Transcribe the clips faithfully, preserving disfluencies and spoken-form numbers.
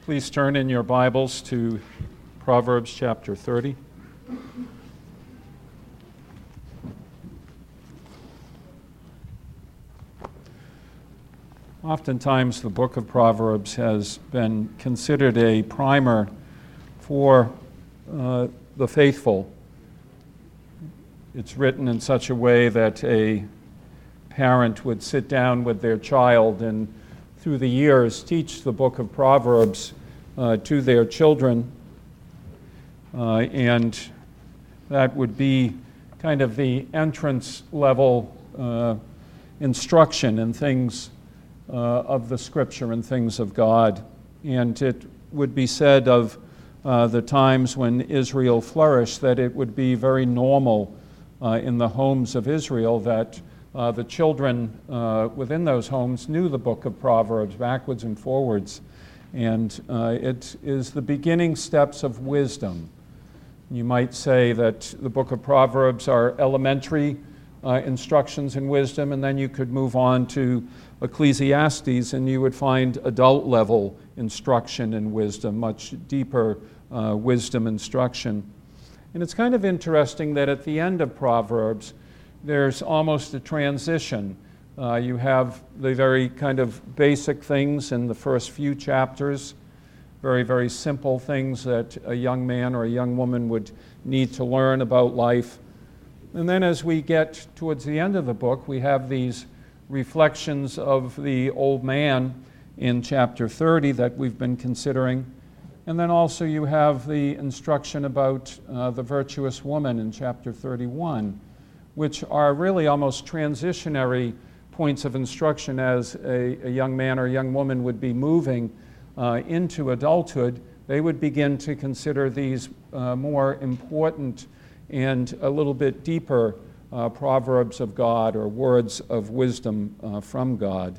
Please turn in your Bibles to Proverbs chapter thirty. Oftentimes the book of Proverbs has been considered a primer for uh, the faithful. It's written in such a way that a parent would sit down with their child and through the years teach the book of Proverbs uh, to their children. Uh, and that would be kind of the entrance level uh, instruction in things uh, of the Scripture and things of God. And it would be said of uh, the times when Israel flourished that it would be very normal uh, in the homes of Israel that Uh, the children uh, within those homes knew the book of Proverbs backwards and forwards. And uh, it is the beginning steps of wisdom. You might say that the book of Proverbs are elementary uh, instructions in wisdom, and then you could move on to Ecclesiastes and you would find adult level instruction in wisdom, much deeper uh, wisdom instruction. And it's kind of interesting that at the end of Proverbs, there's almost a transition. Uh, you have the very kind of basic things in the first few chapters, very, very simple things that a young man or a young woman would need to learn about life. And then as we get towards the end of the book, we have these reflections of the old man in chapter thirty that we've been considering. And then also you have the instruction about uh, the virtuous woman in chapter thirty-one, which are really almost transitionary points of instruction as a, a young man or a young woman would be moving uh, into adulthood. They would begin to consider these uh, more important and a little bit deeper uh, proverbs of God or words of wisdom uh, from God.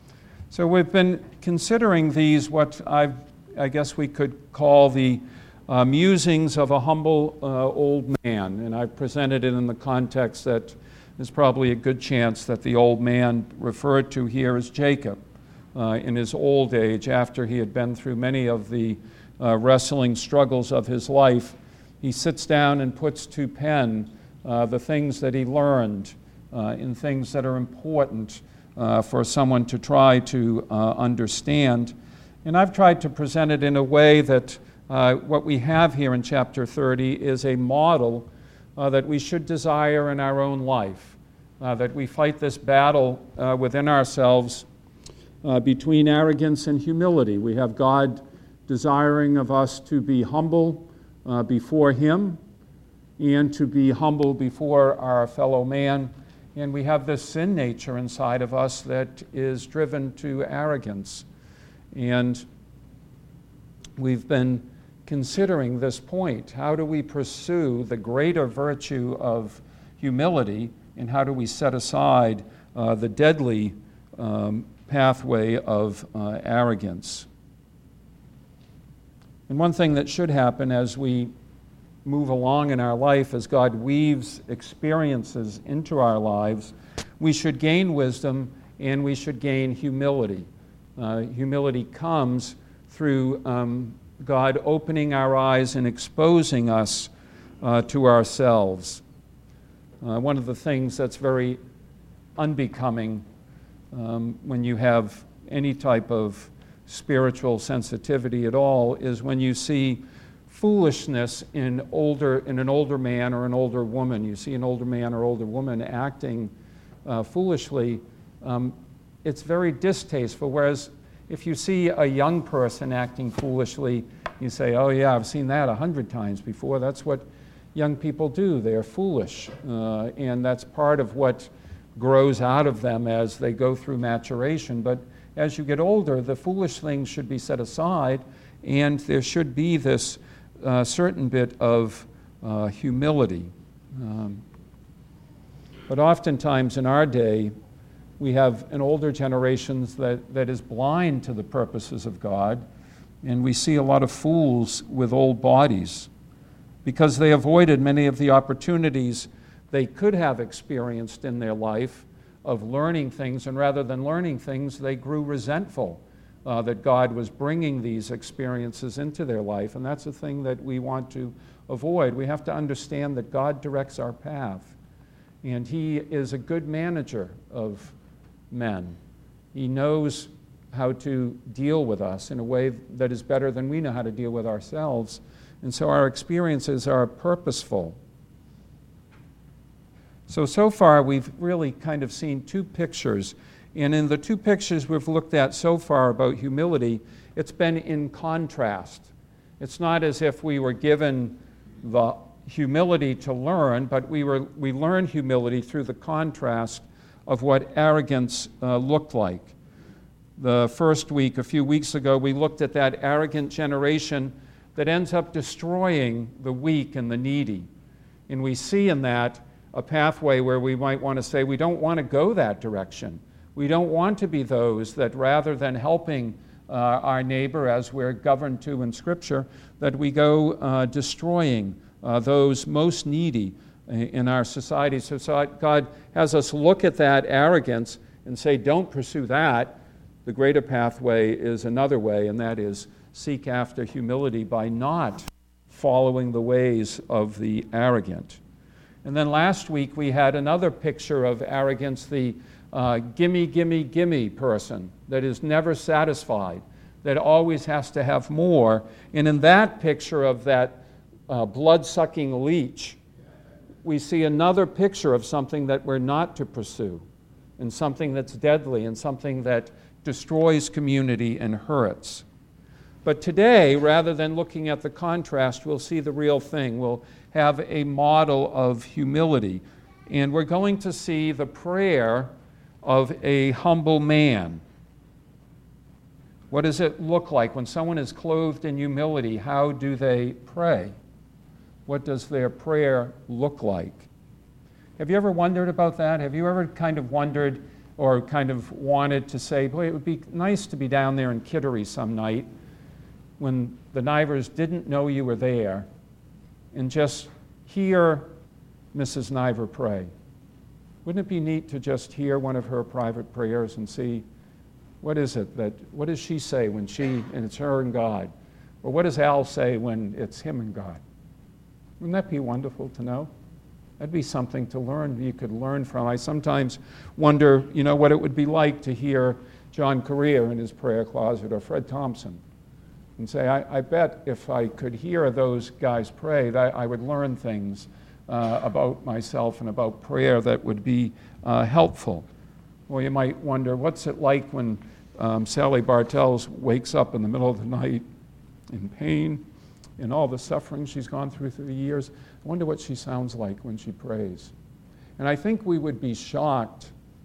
So we've been considering these, what I've, I guess we could call the Uh, musings of a humble uh, old man, and I've presented it in the context that there's probably a good chance that the old man referred to here is Jacob uh, in his old age, after he had been through many of the uh, wrestling struggles of his life. He sits down and puts to pen uh, the things that he learned uh, in things that are important uh, for someone to try to uh, understand. And I've tried to present it in a way that Uh, what we have here in chapter thirty is a model uh, that we should desire in our own life, uh, that we fight this battle uh, within ourselves uh, between arrogance and humility. We have God desiring of us to be humble uh, before Him and to be humble before our fellow man. And we have this sin nature inside of us that is driven to arrogance. And we've been considering this point. How do we pursue the greater virtue of humility, and how do we set aside uh, the deadly um, pathway of uh, arrogance? And one thing that should happen as we move along in our life, as God weaves experiences into our lives, we should gain wisdom and we should gain humility. Uh, humility comes through um, God opening our eyes and exposing us uh, to ourselves. Uh, one of the things that's very unbecoming um, when you have any type of spiritual sensitivity at all is when you see foolishness in older in an older man or an older woman. You see an older man or older woman acting uh, foolishly. Um, it's very distasteful, whereas if you see a young person acting foolishly, you say, oh yeah, I've seen that a hundred times before. That's what young people do. They're foolish. Uh, and that's part of what grows out of them as they go through maturation. But as you get older, the foolish things should be set aside, and there should be this uh, certain bit of uh, humility. Um, but oftentimes in our day, we have an older generation that, that is blind to the purposes of God, and we see a lot of fools with old bodies because they avoided many of the opportunities they could have experienced in their life of learning things, and rather than learning things, they grew resentful uh, that God was bringing these experiences into their life, and that's the thing that we want to avoid. We have to understand that God directs our path, and He is a good manager of men. He knows how to deal with us in a way that is better than we know how to deal with ourselves, and so our experiences are purposeful. So, so far we've really kind of seen two pictures, and in the two pictures we've looked at so far about humility, it's been in contrast. It's not as if we were given the humility to learn, but we were we learned humility through the contrast of what arrogance uh, looked like. The first week, a few weeks ago, we looked at that arrogant generation that ends up destroying the weak and the needy. And we see in that a pathway where we might want to say we don't want to go that direction. We don't want to be those that, rather than helping uh, our neighbor as we're governed to in Scripture, that we go uh, destroying uh, those most needy in our society. So, so God has us look at that arrogance and say, don't pursue that. The greater pathway is another way, and that is seek after humility by not following the ways of the arrogant. And then last week we had another picture of arrogance, the uh, gimme, gimme, gimme person that is never satisfied, that always has to have more. And in that picture of that uh, blood-sucking leech, we see another picture of something that we're not to pursue, and something that's deadly, and something that destroys community and hurts. But today, rather than looking at the contrast, we'll see the real thing. We'll have a model of humility. And we're going to see the prayer of a humble man. What does it look like when someone is clothed in humility? How do they pray? What does their prayer look like? Have you ever wondered about that? Have you ever kind of wondered or kind of wanted to say, boy, it would be nice to be down there in Kittery some night when the Nivers didn't know you were there, and just hear Missus Niver pray? Wouldn't it be neat to just hear one of her private prayers and see what is it that, what does she say when she, and it's her and God? Or what does Al say when it's him and God? Wouldn't that be wonderful to know? That'd be something to learn, you could learn from. I sometimes wonder, you know, what it would be like to hear John Correa in his prayer closet, or Fred Thompson, and say, I, I bet if I could hear those guys pray, that I would learn things uh, about myself and about prayer that would be uh, helpful. Or you might wonder, what's it like when um, Sally Bartels wakes up in the middle of the night in pain and all the suffering she's gone through through the years? I wonder what she sounds like when she prays. And I think we would be shocked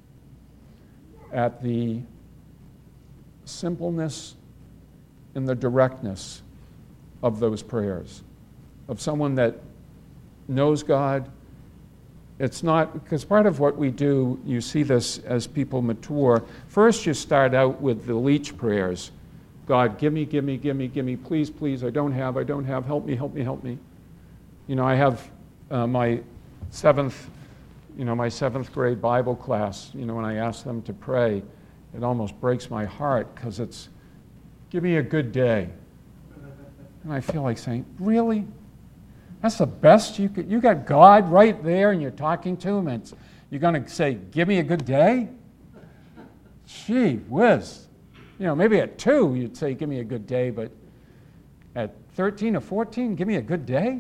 at the simpleness and the directness of those prayers, of someone that knows God. It's not, because part of what we do, you see this as people mature. First you start out with the leech prayers. God, give me, give me, give me, give me, please, please, I don't have, I don't have, help me, help me, help me. You know, I have uh, my seventh, you know, my seventh grade Bible class, you know, when I ask them to pray, it almost breaks my heart, because it's, give me a good day. And I feel like saying, really? That's the best you could, you got God right there and you're talking to him, and it's, you're going to say, give me a good day? Gee whiz. You know, maybe at two you'd say, give me a good day, but at thirteen or fourteen, give me a good day?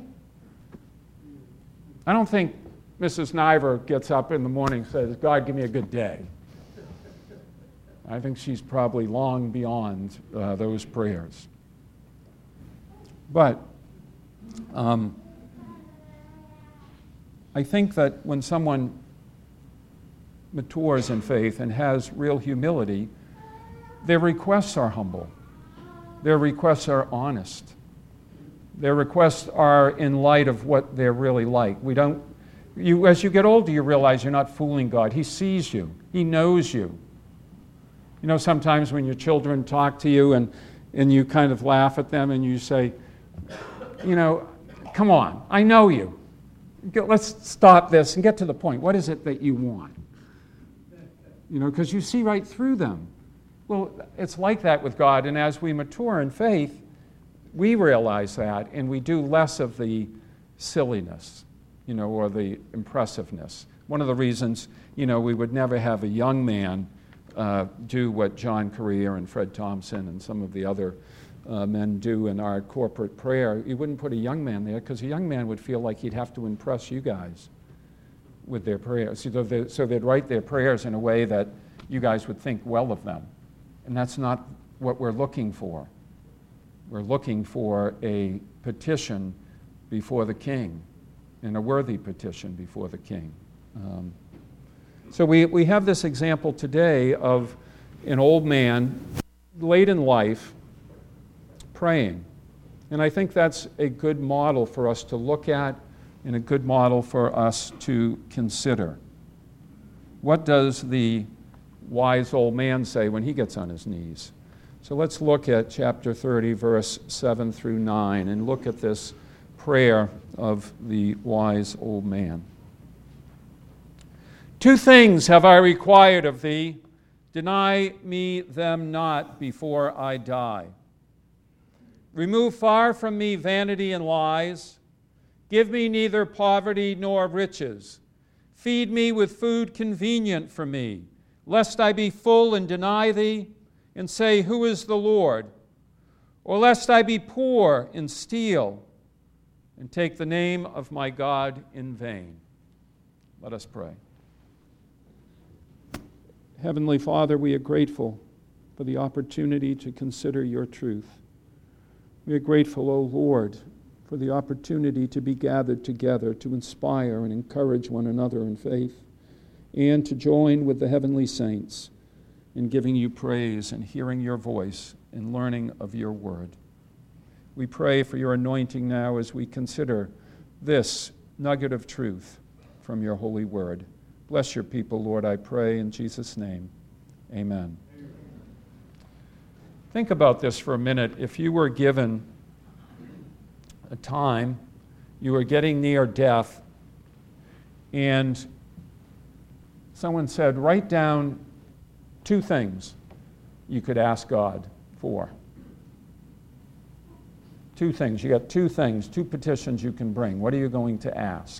I don't think Missus Niver gets up in the morning and says, God, give me a good day. I think she's probably long beyond uh, those prayers. But um, I think that when someone matures in faith and has real humility, their requests are humble. Their requests are honest. Their requests are in light of what they're really like. We don't, you, as you get older, you realize you're not fooling God. He sees you. He knows you. You know, sometimes when your children talk to you and, and you kind of laugh at them and you say, you know, come on, I know you. Let's stop this and get to the point. What is it that you want? You know, because you see right through them. Well, it's like that with God, and as we mature in faith, we realize that, and we do less of the silliness, you know, or the impressiveness. One of the reasons, you know, we would never have a young man uh, do what John Correa and Fred Thompson and some of the other uh, men do in our corporate prayer. You wouldn't put a young man there because a young man would feel like he'd have to impress you guys with their prayers. So, they, so they'd write their prayers in a way that you guys would think well of them. And that's not what we're looking for. We're looking for a petition before the king, and a worthy petition before the king. Um, so we, we have this example today of an old man late in life praying. And I think that's a good model for us to look at and a good model for us to consider. What does the wise old man say when he gets on his knees? So let's look at chapter thirty, verse seven through nine, and look at this prayer of the wise old man. Two things have I required of thee. Deny me them not before I die. Remove far from me vanity and lies. Give me neither poverty nor riches. Feed me with food convenient for me, lest I be full and deny thee, and say, Who is the Lord? Or lest I be poor and steal, and take the name of my God in vain. Let us pray. Heavenly Father, we are grateful for the opportunity to consider your truth. We are grateful, O Lord, for the opportunity to be gathered together to inspire and encourage one another in faith, and to join with the heavenly saints in giving you praise and hearing your voice and learning of your word. We pray for your anointing now as we consider this nugget of truth from your holy word. Bless your people, Lord, I pray in Jesus' name. Amen. Amen. Think about this for a minute. If you were given a time, you were getting near death, and someone said, write down two things you could ask God for. Two things. You got two things, two petitions you can bring. What are you going to ask?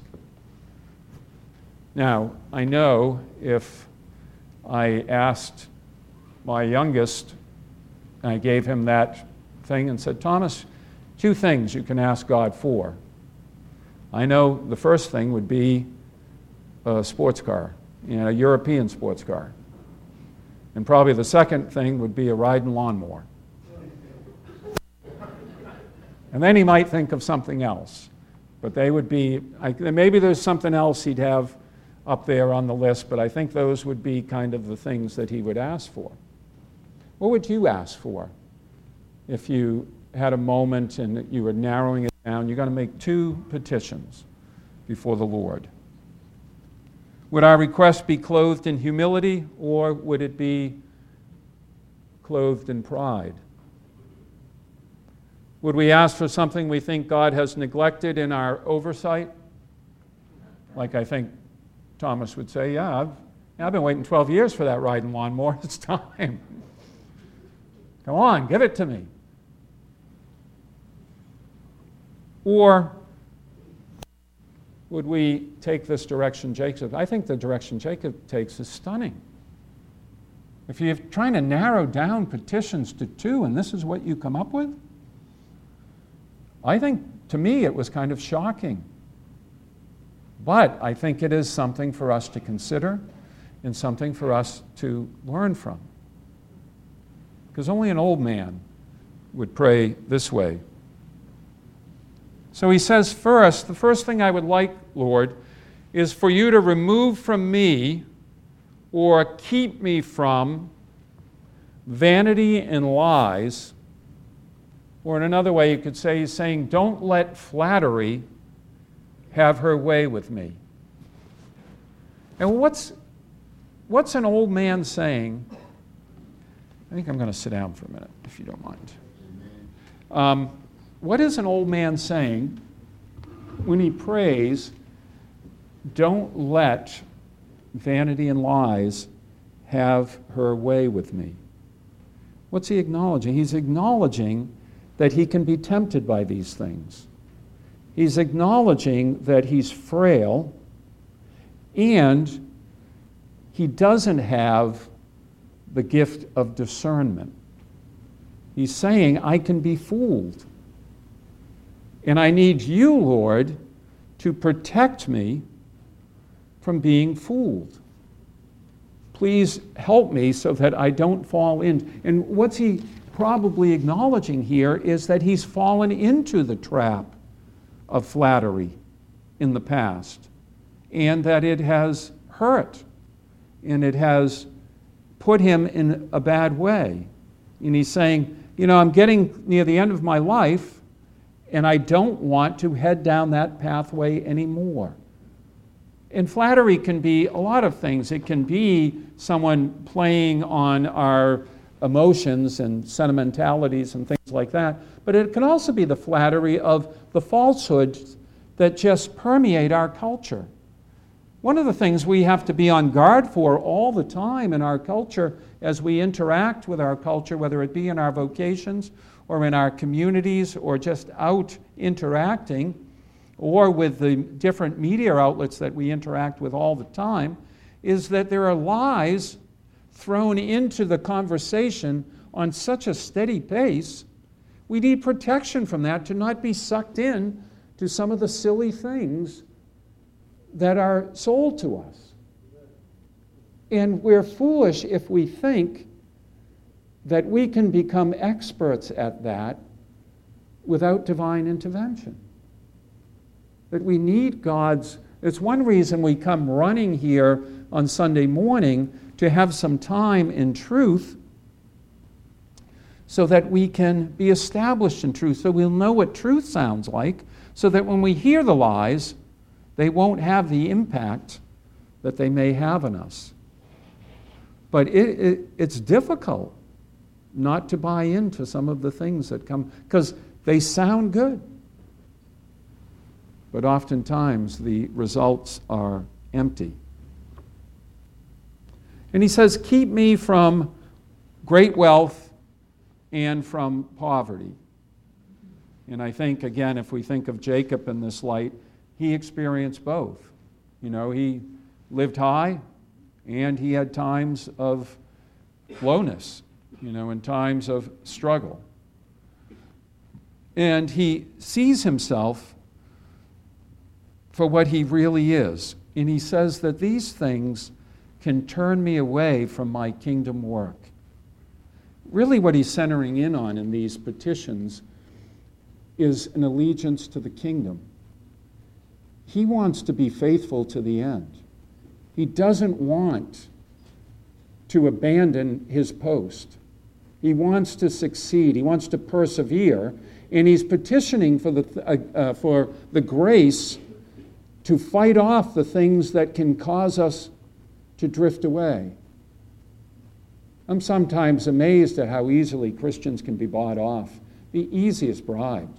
Now, I know if I asked my youngest, I gave him that thing and said, Thomas, two things you can ask God for. I know the first thing would be a sports car, you know, a European sports car. And probably the second thing would be a riding lawnmower. And then he might think of something else. But they would be, I, maybe there's something else he'd have up there on the list, but I think those would be kind of the things that he would ask for. What would you ask for if you had a moment and you were narrowing it down? You're going to make two petitions before the Lord. Would our request be clothed in humility, or would it be clothed in pride? Would we ask for something we think God has neglected in our oversight? Like I think Thomas would say, yeah, I've, I've been waiting twelve years for that riding lawnmower. It's time. Come on, give it to me. Or would we take this direction Jacob? I think the direction Jacob takes is stunning. If you're trying to narrow down petitions to two and this is what you come up with, I think, to me, it was kind of shocking. But I think it is something for us to consider and something for us to learn from. Because only an old man would pray this way. So he says, first, the first thing I would like, Lord, is for you to remove from me or keep me from vanity and lies. Or in another way, you could say, he's saying, don't let flattery have her way with me. And what's, what's an old man saying? I think I'm going to sit down for a minute, if you don't mind. Um, what is an old man saying when he prays, don't let vanity and lies have her way with me? What's he acknowledging? He's acknowledging that he can be tempted by these things. He's acknowledging that he's frail and he doesn't have the gift of discernment. He's saying, I can be fooled. And I need you, Lord, to protect me from being fooled. Please help me so that I don't fall in. And what's he probably acknowledging here is that he's fallen into the trap of flattery in the past, and that it has hurt, and it has put him in a bad way. And he's saying, you know, I'm getting near the end of my life, and I don't want to head down that pathway anymore. And flattery can be a lot of things. It can be someone playing on our emotions and sentimentalities and things like that. But it can also be the flattery of the falsehoods that just permeate our culture. One of the things we have to be on guard for all the time in our culture as we interact with our culture, whether it be in our vocations or in our communities or just out interacting, or with the different media outlets that we interact with all the time, is that there are lies thrown into the conversation on such a steady pace. We need protection from that to not be sucked in to some of the silly things that are sold to us. And we're foolish if we think that we can become experts at that without divine intervention. That we need God's... It's one reason we come running here on Sunday morning to have some time in truth so that we can be established in truth, so we'll know what truth sounds like, so that when we hear the lies, they won't have the impact that they may have on us. But it, it, it's difficult not to buy into some of the things that come, because they sound good. But oftentimes the results are empty. And he says, keep me from great wealth and from poverty. And I think, again, if we think of Jacob in this light, he experienced both. You know, he lived high and he had times of lowness, you know, and times of struggle. And he sees himself for what he really is. And he says that these things can turn me away from my kingdom work. Really what he's centering in on in these petitions is an allegiance to the kingdom. He wants to be faithful to the end. He doesn't want to abandon his post. He wants to succeed. He wants to persevere. And he's petitioning for the, uh, uh, for the grace to fight off the things that can cause us to drift away. I'm sometimes amazed at how easily Christians can be bought off. The easiest bribes.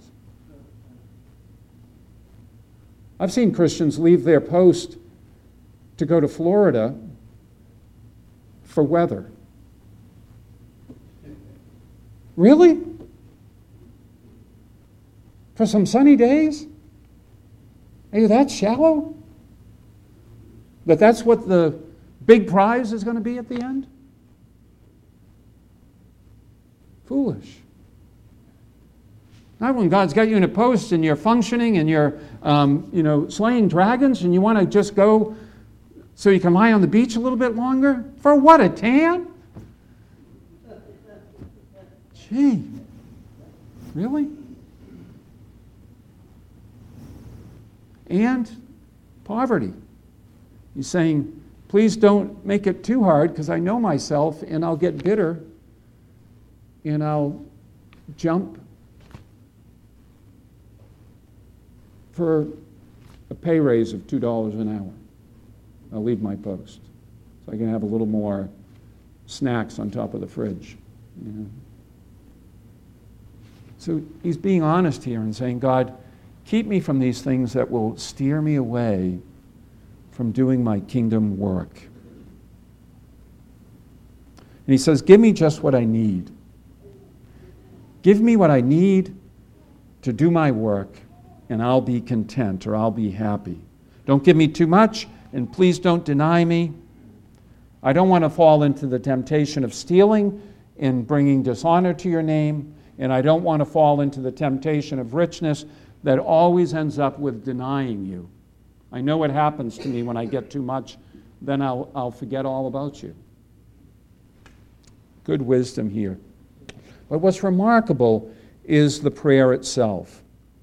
I've seen Christians leave their post to go to Florida for weather. Really? For some sunny days? Are you that shallow? That that's what the big prize is going to be at the end? Foolish. Not when God's got you in a post and you're functioning and you're, um, you know, slaying dragons and you want to just go so you can lie on the beach a little bit longer? For what, a tan? Gee, really? And poverty. He's saying, please don't make it too hard because I know myself and I'll get bitter and I'll jump for a pay raise of two dollars an hour. I'll leave my post so I can have a little more snacks on top of the fridge. You know? So he's being honest here and saying, God, keep me from these things that will steer me away from doing my kingdom work. And he says, give me just what I need. Give me what I need to do my work, and I'll be content, or I'll be happy. Don't give me too much, and please don't deny me. I don't want to fall into the temptation of stealing and bringing dishonor to your name, and I don't want to fall into the temptation of richness that always ends up with denying you. I know what happens to me when I get too much, then I'll, I'll forget all about you. Good wisdom here. But what's remarkable is the prayer itself.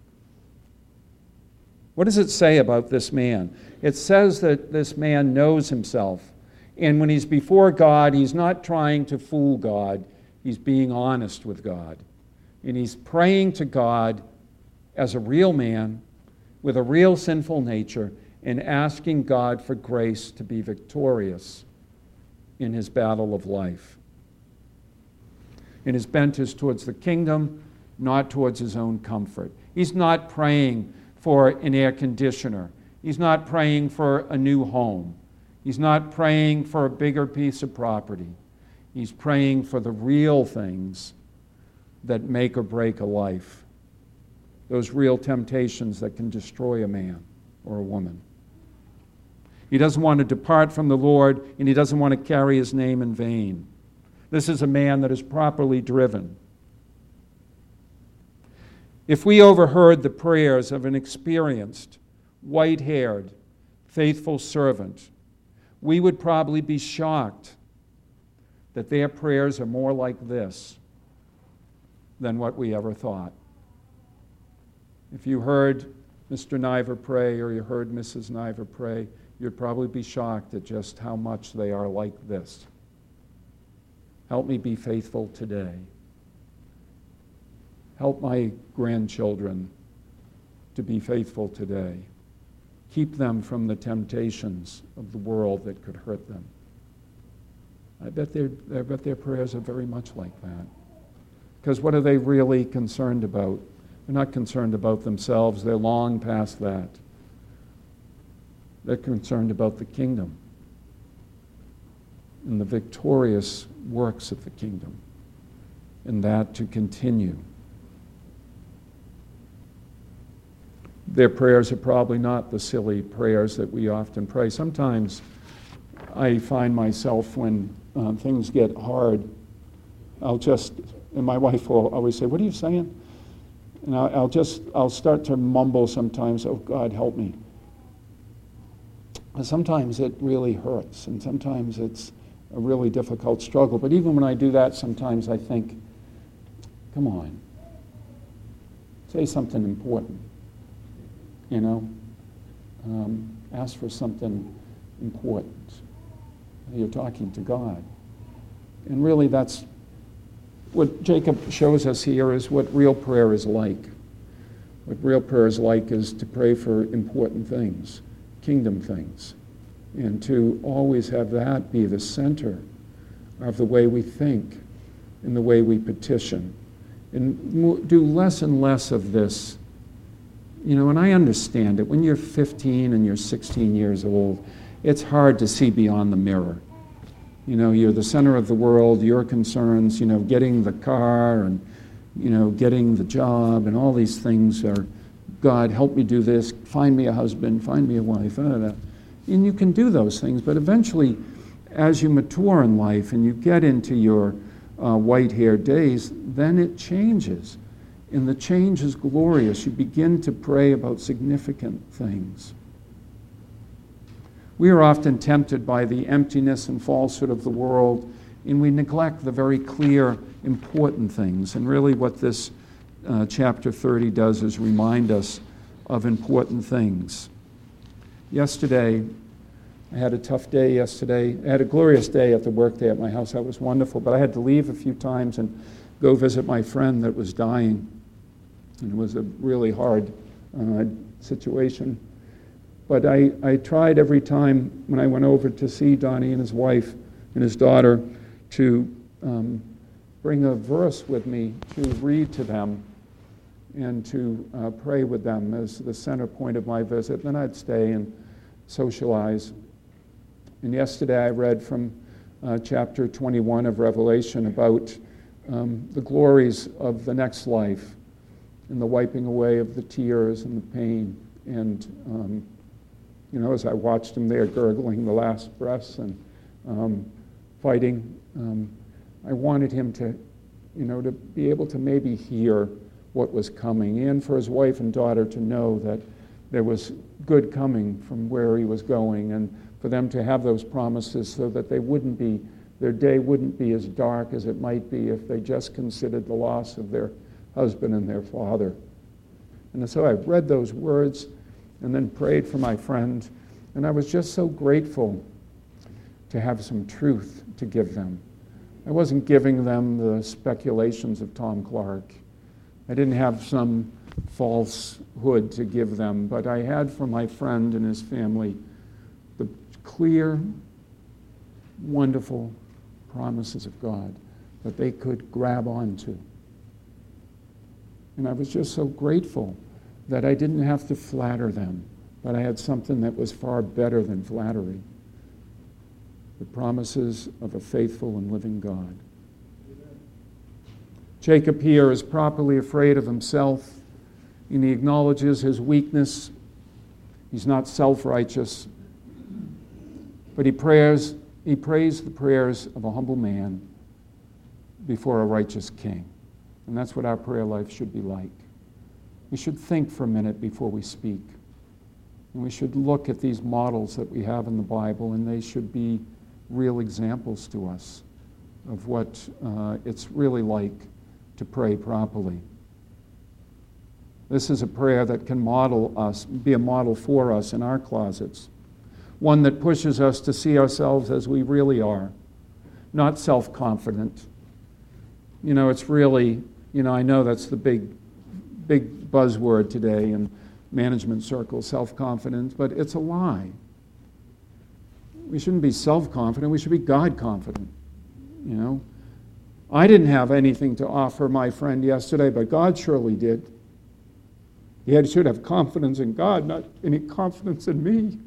What does it say about this man? It says that this man knows himself. And when he's before God, he's not trying to fool God. He's being honest with God. And he's praying to God as a real man with a real sinful nature and asking God for grace to be victorious in his battle of life. And his bent is towards the kingdom, not towards his own comfort. He's not praying for an air conditioner. He's not praying for a new home. He's not praying for a bigger piece of property. He's praying for the real things that make or break a life. Those real temptations that can destroy a man or a woman. He doesn't want to depart from the Lord, and he doesn't want to carry his name in vain. This is a man that is properly driven. If we overheard the prayers of an experienced, white-haired, faithful servant, we would probably be shocked that their prayers are more like this than what we ever thought. If you heard Mister Niver pray or you heard Missus Niver pray, you'd probably be shocked at just how much they are like this. Help me be faithful today. Help my grandchildren to be faithful today. Keep them from the temptations of the world that could hurt them. I bet their, I bet their prayers are very much like that. Because what are they really concerned about? They're not concerned about themselves. They're long past that. They're concerned about the kingdom and the victorious works of the kingdom, and that to continue. Their prayers are probably not the silly prayers that we often pray. Sometimes I find myself when uh, things get hard, I'll just, and my wife will always say, "What are you saying?" And I'll, I'll just, I'll start to mumble sometimes, "Oh God, help me." And sometimes it really hurts, and sometimes it's a really difficult struggle. But even when I do that, sometimes I think, come on, say something important, you know? Um, ask for something important. You're talking to God. And really that's what Jacob shows us here is what real prayer is like. What real prayer is like is to pray for important things, kingdom things, and to always have that be the center of the way we think and the way we petition. And do less and less of this. You know, and I understand it. When you're fifteen and you're sixteen years old, it's hard to see beyond the mirror. You know, you're the center of the world, your concerns, you know, getting the car and, you know, getting the job and all these things are, God, help me do this, find me a husband, find me a wife, blah, blah, blah. And you can do those things, but eventually, as you mature in life and you get into your uh, white-haired days, then it changes. And the change is glorious. You begin to pray about significant things. We are often tempted by the emptiness and falsehood of the world, and we neglect the very clear, important things. And really what this uh, chapter thirty does is remind us of important things. Yesterday, I had a tough day yesterday. I had a glorious day at the work day at my house. That was wonderful, but I had to leave a few times and go visit my friend that was dying. And it was a really hard uh, situation. But I, I tried every time when I went over to see Donnie and his wife and his daughter to um, bring a verse with me to read to them and to uh, pray with them as the center point of my visit. Then I'd stay and socialize. And yesterday I read from uh, chapter twenty-one of Revelation about um, the glories of the next life and the wiping away of the tears and the pain. And, um, you know, as I watched him there gurgling the last breaths and um, fighting, um, I wanted him to, you know, to be able to maybe hear what was coming, and for his wife and daughter to know that there was good coming from where he was going, and for them to have those promises so that they wouldn't be, their day wouldn't be as dark as it might be if they just considered the loss of their husband and their father. And so I read those words and then prayed for my friend, and I was just so grateful to have some truth to give them. I wasn't giving them the speculations of Tom Clark. I didn't have some falsehood to give them, but I had for my friend and his family the clear, wonderful promises of God that they could grab onto. And I was just so grateful that I didn't have to flatter them, but I had something that was far better than flattery. The promises of a faithful and living God. Jacob here is properly afraid of himself, and he acknowledges his weakness. He's not self-righteous, but he prays, he prays the prayers of a humble man before a righteous king. And that's what our prayer life should be like. We should think for a minute before we speak. And we should look at these models that we have in the Bible, and they should be real examples to us of what uh, it's really like to pray properly. This is a prayer that can model us, be a model for us in our closets. One that pushes us to see ourselves as we really are, not self-confident. You know, it's really, you know, I know that's the big, big buzzword today in management circles, self-confidence, but it's a lie. We shouldn't be self-confident, we should be God-confident, you know. I didn't have anything to offer my friend yesterday, but God surely did. He had, should have confidence in God, not any confidence in me.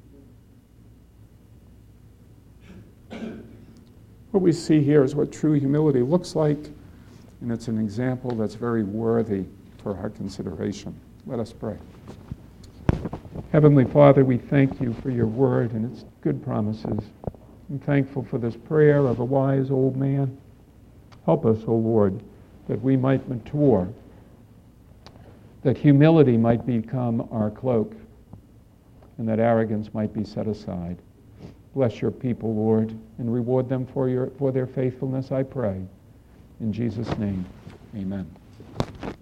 What we see here is what true humility looks like, and it's an example that's very worthy for our consideration. Let us pray. Heavenly Father, we thank you for your word and its good promises. I'm thankful for this prayer of a wise old man. Help us, O Lord, that we might mature, that humility might become our cloak, and that arrogance might be set aside. Bless your people, Lord, and reward them for your for their faithfulness, I pray. In Jesus' name, amen.